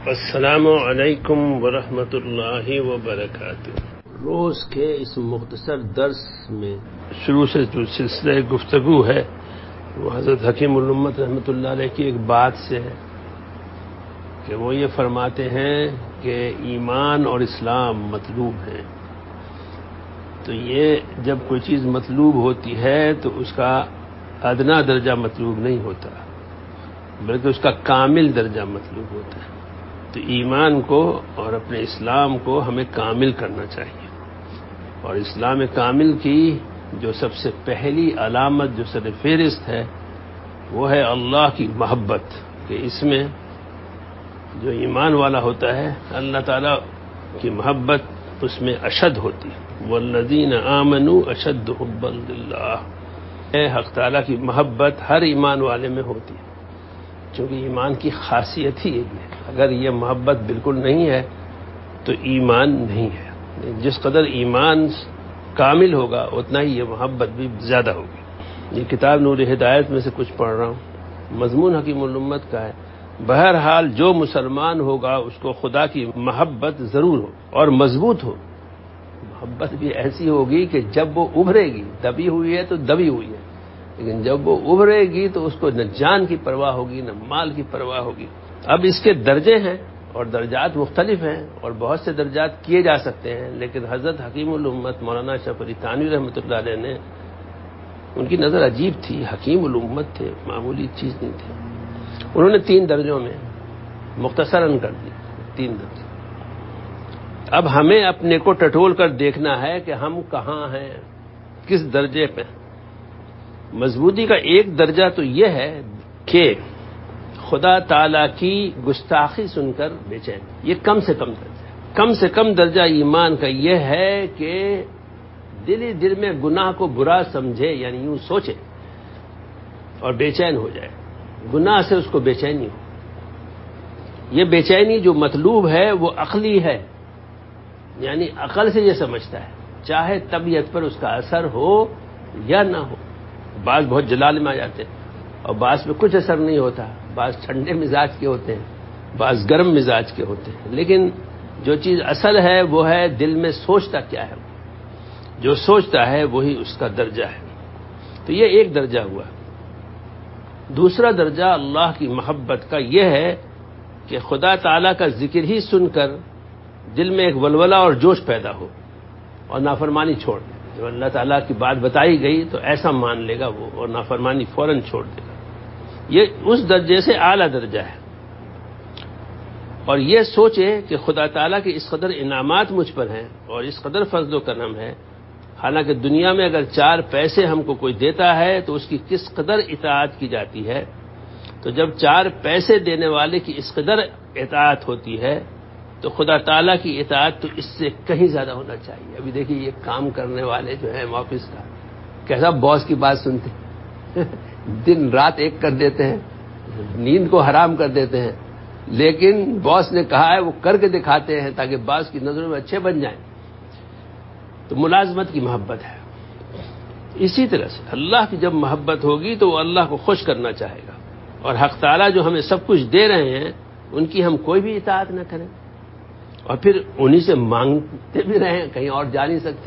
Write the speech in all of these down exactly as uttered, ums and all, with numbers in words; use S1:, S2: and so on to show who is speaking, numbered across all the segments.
S1: السلام علیکم ورحمۃ اللہ وبرکاتہ۔ روز کے اس مختصر درس میں شروع سے جو سلسلہ گفتگو ہے وہ حضرت حکیم الامت رحمۃ اللہ علیہ کی ایک بات سے ہے کہ وہ یہ فرماتے ہیں کہ ایمان اور اسلام مطلوب ہیں۔ تو یہ جب کوئی چیز مطلوب ہوتی ہے تو اس کا ادنا درجہ مطلوب نہیں ہوتا بلکہ اس کا کامل درجہ مطلوب ہوتا ہے۔ تو ایمان کو اور اپنے اسلام کو ہمیں کامل کرنا چاہیے، اور اسلام کامل کی جو سب سے پہلی علامت جو سر فہرست ہے وہ ہے اللہ کی محبت، کہ اس میں جو ایمان والا ہوتا ہے اللہ تعالیٰ کی محبت اس میں اشد ہوتی ہے۔ والذین آمنوا اشد حبا للہ، حق تعالیٰ کی محبت ہر ایمان والے میں ہوتی ہے، چونکہ ایمان کی خاصیت ہی یہی ہے۔ اگر یہ محبت بالکل نہیں ہے تو ایمان نہیں ہے۔ جس قدر ایمان کامل ہوگا اتنا ہی یہ محبت بھی زیادہ ہوگی۔ یہ کتاب نور ہدایت میں سے کچھ پڑھ رہا ہوں، مضمون حکیم الامت کا ہے۔ بہرحال جو مسلمان ہوگا اس کو خدا کی محبت ضرور ہو اور مضبوط ہو۔ محبت بھی ایسی ہوگی کہ جب وہ ابھرے گی، دبی ہوئی ہے تو دبی ہوئی ہے، لیکن جب وہ ابھرے گی تو اس کو نہ جان کی پرواہ ہوگی نہ مال کی پرواہ ہوگی۔ اب اس کے درجے ہیں اور درجات مختلف ہیں اور بہت سے درجات کیے جا سکتے ہیں، لیکن حضرت حکیم الامت مولانا اشرف علی تھانوی رحمۃ اللہ علیہ نے، ان کی نظر عجیب تھی، حکیم الامت تھے، معمولی چیز نہیں تھی۔ انہوں نے تین درجوں میں مختصراً کر دی، تین درجے۔ اب ہمیں اپنے کو ٹٹول کر دیکھنا ہے کہ ہم کہاں ہیں، کس درجے پہ۔ مضبوطی کا ایک درجہ تو یہ ہے کہ خدا تعالیٰ کی گستاخی سن کر بے چین، یہ کم سے کم درجہ ہے۔ کم سے کم درجہ ایمان کا یہ ہے کہ دل ہی دل میں گناہ کو برا سمجھے، یعنی یوں سوچے اور بے چین ہو جائے، گناہ سے اس کو بے چینی ہو۔ یہ بے چینی جو مطلوب ہے وہ عقلی ہے، یعنی عقل سے یہ سمجھتا ہے، چاہے طبیعت پر اس کا اثر ہو یا نہ ہو۔ بعض بہت جلال میں آ جاتے ہیں اور بعض پہ کچھ اثر نہیں ہوتا، بعض ٹھنڈے مزاج کے ہوتے ہیں، بعض گرم مزاج کے ہوتے ہیں، لیکن جو چیز اصل ہے وہ ہے دل میں سوچتا کیا ہے، جو سوچتا ہے وہی اس کا درجہ ہے۔ تو یہ ایک درجہ ہوا۔ دوسرا درجہ اللہ کی محبت کا یہ ہے کہ خدا تعالیٰ کا ذکر ہی سن کر دل میں ایک ولولہ اور جوش پیدا ہو اور نافرمانی چھوڑ دے۔ جب اللہ تعالیٰ کی بات بتائی گئی تو ایسا مان لے گا وہ اور نافرمانی فوراً چھوڑ دے گا۔ یہ اس درجے سے اعلیٰ درجہ ہے، اور یہ سوچے کہ خدا تعالیٰ کے اس قدر انعامات مجھ پر ہیں اور اس قدر فضل و کرم ہے، حالانکہ دنیا میں اگر چار پیسے ہم کو کوئی دیتا ہے تو اس کی کس قدر اطاعت کی جاتی ہے، تو جب چار پیسے دینے والے کی اس قدر اطاعت ہوتی ہے تو خدا تعالیٰ کی اطاعت تو اس سے کہیں زیادہ ہونا چاہیے۔ ابھی دیکھیے یہ کام کرنے والے جو ہیں آفس کا، کیسا باس کی بات سنتے ہیں، دن رات ایک کر دیتے ہیں، نیند کو حرام کر دیتے ہیں، لیکن باس نے کہا ہے وہ کر کے دکھاتے ہیں تاکہ باس کی نظروں میں اچھے بن جائیں۔ تو ملازمت کی محبت ہے۔ اسی طرح سے اللہ کی جب محبت ہوگی تو وہ اللہ کو خوش کرنا چاہے گا، اور حق تعالیٰ جو ہمیں سب کچھ دے رہے ہیں ان کی ہم کوئی بھی اطاعت نہ کریں اور پھر انہی سے مانگتے بھی رہیں، کہیں اور جا نہیں سکتے۔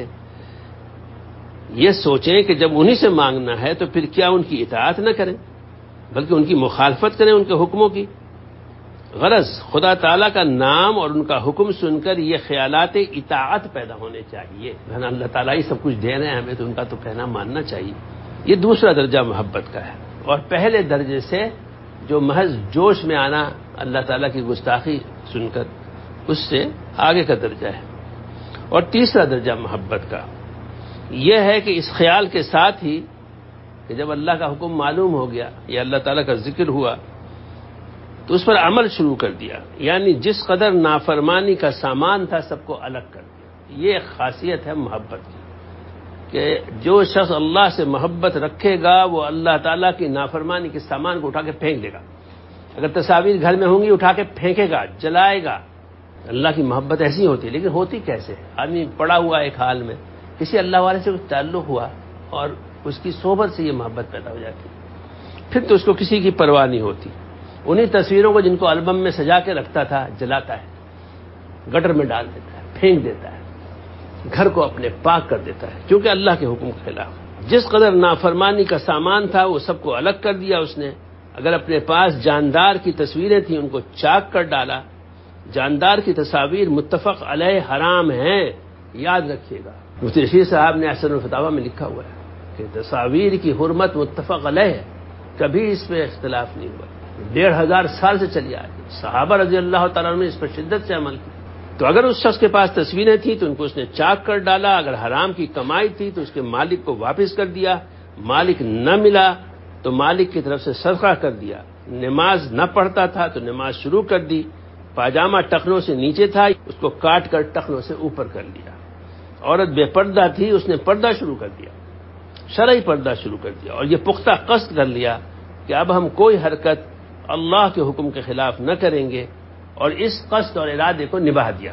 S1: یہ سوچیں کہ جب انہی سے مانگنا ہے تو پھر کیا ان کی اطاعت نہ کریں بلکہ ان کی مخالفت کریں، ان کے حکموں کی۔ غرض خدا تعالیٰ کا نام اور ان کا حکم سن کر یہ خیالات اطاعت پیدا ہونے چاہیے۔ اللہ تعالیٰ ہی سب کچھ دے رہے ہیں ہمیں تو ان کا تو کہنا ماننا چاہیے۔ یہ دوسرا درجہ محبت کا ہے، اور پہلے درجے سے جو محض جوش میں آنا اللہ تعالیٰ کی گستاخی سن کر، اس سے آگے کا درجہ ہے۔ اور تیسرا درجہ محبت کا یہ ہے کہ اس خیال کے ساتھ ہی کہ جب اللہ کا حکم معلوم ہو گیا یا اللہ تعالیٰ کا ذکر ہوا تو اس پر عمل شروع کر دیا، یعنی جس قدر نافرمانی کا سامان تھا سب کو الگ کر دیا۔ یہ خاصیت ہے محبت کی کہ جو شخص اللہ سے محبت رکھے گا وہ اللہ تعالیٰ کی نافرمانی کے سامان کو اٹھا کے پھینک دے گا۔ اگر تصاویر گھر میں ہوں گی اٹھا کے پھینکے گا، جلائے گا۔ اللہ کی محبت ایسی ہوتی ہے، لیکن ہوتی کیسے؟ آدمی پڑا ہوا ایک حال میں کسی اللہ والے سے کچھ تعلق ہوا اور اس کی صحبت سے یہ محبت پیدا ہو جاتی ہے، پھر تو اس کو کسی کی پرواہ نہیں ہوتی۔ انہی تصویروں کو جن کو البم میں سجا کے رکھتا تھا جلاتا ہے، گٹر میں ڈال دیتا ہے، پھینک دیتا ہے، گھر کو اپنے پاک کر دیتا ہے، کیونکہ اللہ کے حکم کے خلاف جس قدر نافرمانی کا سامان تھا وہ سب کو الگ کر دیا اس نے۔ اگر اپنے پاس جاندار کی تصویریں تھیں ان کو چاک کر ڈالا۔ جاندار کی تصاویر متفق علیہ حرام ہیں، یاد رکھیے گا۔ مفتی رشید صاحب نے احسن الفتاویٰ میں لکھا ہوا ہے کہ تصاویر کی حرمت متفق علیہ ہے، کبھی اس پہ اختلاف نہیں ہوا، ڈیڑھ ہزار سال سے چلی آ رہی ہے، صحابہ رضی اللہ تعالیٰ عنہ نے اس پر شدت سے عمل کیا۔ تو اگر اس شخص کے پاس تصویریں تھیں تو ان کو اس نے چاک کر ڈالا، اگر حرام کی کمائی تھی تو اس کے مالک کو واپس کر دیا، مالک نہ ملا تو مالک کی طرف سے صدقہ کر دیا، نماز نہ پڑھتا تھا تو نماز شروع کر دی، پاجامہ ٹخنوں سے نیچے تھا اس کو کاٹ کر ٹخنوں سے اوپر کر لیا، عورت بے پردہ تھی اس نے پردہ شروع کر دیا، شرعی پردہ شروع کر دیا، اور یہ پختہ قصد کر لیا کہ اب ہم کوئی حرکت اللہ کے حکم کے خلاف نہ کریں گے، اور اس قصد اور ارادے کو نبھا دیا۔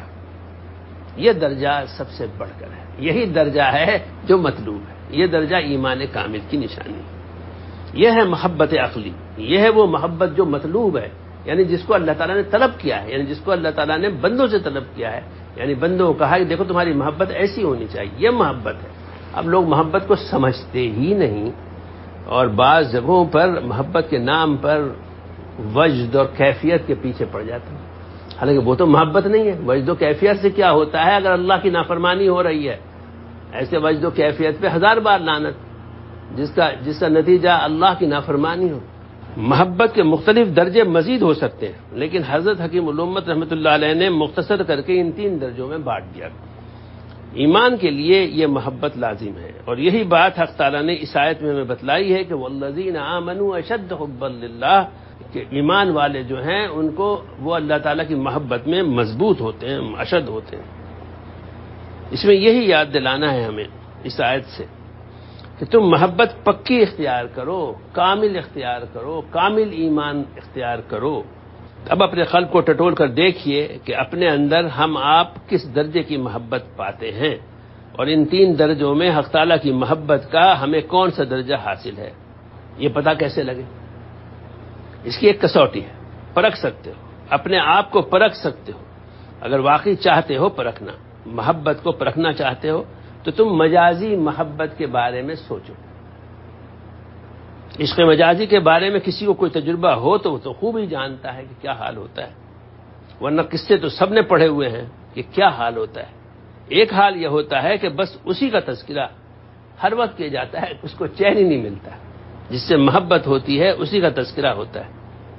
S1: یہ درجہ سب سے بڑھ کر ہے، یہی درجہ ہے جو مطلوب ہے، یہ درجہ ایمان کامل کی نشانی ہے، یہ ہے محبت عقلی، یہ ہے وہ محبت جو مطلوب ہے، یعنی جس کو اللہ تعالیٰ نے طلب کیا ہے، یعنی جس کو اللہ تعالیٰ نے بندوں سے طلب کیا ہے، یعنی بندوں کو کہا کہ دیکھو تمہاری محبت ایسی ہونی چاہیے، یہ محبت ہے۔ اب لوگ محبت کو سمجھتے ہی نہیں، اور بعض جگہوں پر محبت کے نام پر وجد اور کیفیت کے پیچھے پڑ جاتے ہیں، حالانکہ وہ تو محبت نہیں ہے۔ وجد و کیفیت سے کیا ہوتا ہے؟ اگر اللہ کی نافرمانی ہو رہی ہے، ایسے وجد و کیفیت پہ ہزار بار لعنت، جس کا جس کا نتیجہ اللہ کی نافرمانی ہو۔ محبت کے مختلف درجے مزید ہو سکتے ہیں، لیکن حضرت حکیم الامت رحمۃ اللہ علیہ نے مختصر کر کے ان تین درجوں میں بانٹ دیا۔ ایمان کے لیے یہ محبت لازم ہے، اور یہی بات حق تعالیٰ نے اس آیت میں ہمیں بتلائی ہے کہ والذین آمنوا اشد حبا للہ، کہ ایمان والے جو ہیں ان کو وہ اللہ تعالیٰ کی محبت میں مضبوط ہوتے ہیں، اشد ہوتے ہیں۔ اس میں یہی یاد دلانا ہے ہمیں اس آیت سے کہ تم محبت پکی اختیار کرو، کامل اختیار کرو، کامل ایمان اختیار کرو۔ اب اپنے قلب کو ٹٹول کر دیکھیے کہ اپنے اندر ہم آپ کس درجے کی محبت پاتے ہیں، اور ان تین درجوں میں حق تعالیٰ کی محبت کا ہمیں کون سا درجہ حاصل ہے، یہ پتہ کیسے لگے؟ اس کی ایک کسوٹی ہے، پرکھ سکتے ہو، اپنے آپ کو پرکھ سکتے ہو۔ اگر واقعی چاہتے ہو پرکھنا، محبت کو پرکھنا چاہتے ہو تو تم مجازی محبت کے بارے میں سوچو۔ عشق مجازی کے بارے میں کسی کو کوئی تجربہ ہو تو وہ تو خوب ہی جانتا ہے کہ کیا حال ہوتا ہے، ورنہ قصے تو سب نے پڑھے ہوئے ہیں کہ کیا حال ہوتا ہے۔ ایک حال یہ ہوتا ہے کہ بس اسی کا تذکرہ ہر وقت کیا جاتا ہے، اس کو چین ہی نہیں ملتا، جس سے محبت ہوتی ہے اسی کا تذکرہ ہوتا ہے۔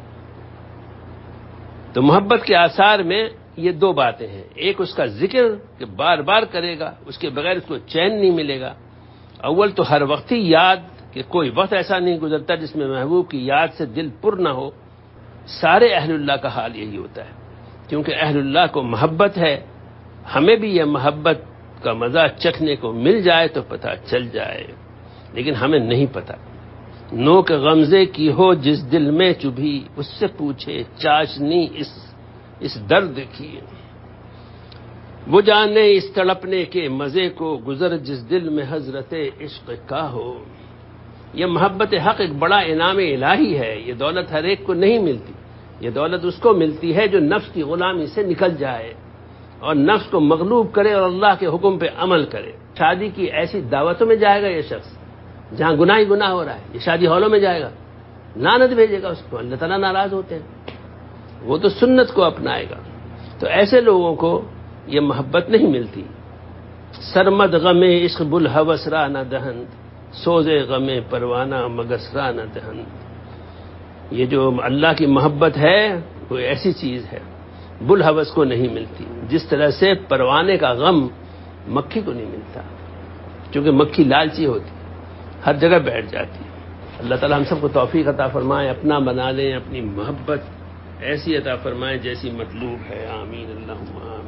S1: تو محبت کے آثار میں یہ دو باتیں ہیں، ایک اس کا ذکر کہ بار بار کرے گا، اس کے بغیر اس کو چین نہیں ملے گا۔ اول تو ہر وقت ہی یاد، کہ کوئی وقت ایسا نہیں گزرتا جس میں محبوب کی یاد سے دل پر نہ ہو۔ سارے اہل اللہ کا حال یہی ہوتا ہے، کیونکہ اہل اللہ کو محبت ہے۔ ہمیں بھی یہ محبت کا مزہ چکھنے کو مل جائے تو پتہ چل جائے، لیکن ہمیں نہیں پتہ۔ نوک غمزے کی ہو جس دل میں چبھی، اس سے پوچھے چاشنی اس اس درد کی، وہ جانے اس تڑپنے کے مزے کو، گزر جس دل میں حضرت عشق کا ہو۔ یہ محبت حق ایک بڑا انعام الہی ہے، یہ دولت ہر ایک کو نہیں ملتی، یہ دولت اس کو ملتی ہے جو نفس کی غلامی سے نکل جائے اور نفس کو مغلوب کرے اور اللہ کے حکم پہ عمل کرے۔ شادی کی ایسی دعوتوں میں جائے گا یہ شخص جہاں گناہ ہی گناہ ہو رہا ہے، یہ شادی ہالوں میں جائے گا، لعنت بھیجے گا اس کو، اللہ تعالیٰ ناراض ہوتے ہیں۔ وہ تو سنت کو اپنائے گا۔ تو ایسے لوگوں کو یہ محبت نہیں ملتی۔ سرمد غم عشق بلحوث را نہ دہند، سوز غم پروانہ مگس را نہ دہند۔ یہ جو اللہ کی محبت ہے وہ ایسی چیز ہے، بلحوث کو نہیں ملتی، جس طرح سے پروانے کا غم مکھی کو نہیں ملتا، کیونکہ مکھی لالچی ہوتی، ہر جگہ بیٹھ جاتی ہے۔ اللہ تعالی ہم سب کو توفیق عطا فرمائے، اپنا بنا لیں، اپنی محبت ایسی عطا فرمائے جیسی مطلوب ہے، آمین اللہم آمین۔